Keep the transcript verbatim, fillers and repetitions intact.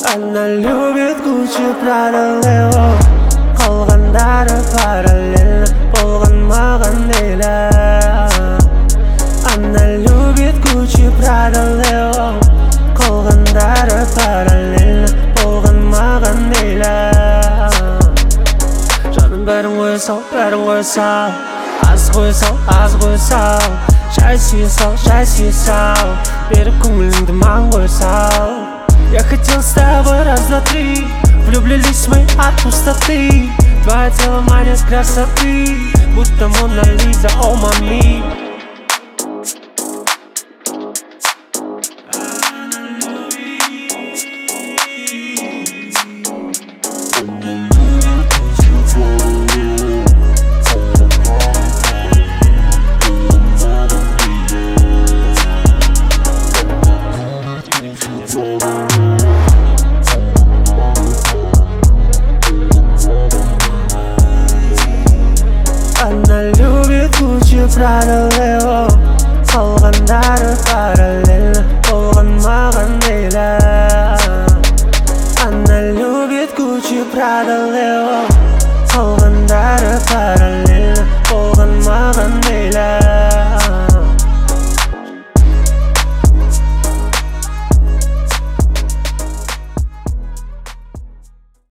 Она любит Gucci, Prada, Leo. Қалғандары параллельно болған маған мейлі. Она любит Gucci, Prada, Leo. Қалғандары параллельно болған маған мейлі. Жаным бәрін қоя сал, бәрін қоя сал. Аз қоя сал, аз қоя сал. Жай сүйе сал, жай сүйе сал. Беріп көңіліңді маған қоя сал. Я хотел с тобой раз, два, три. Влюбились мы от пустоты. Твое тело манит красоты, будто Мона Лиза, о мами. Она любит Gucci, Prada, Leo. Қалғандары параллельно болған маған мейлі. Она любит Gucci, Prada, Leo.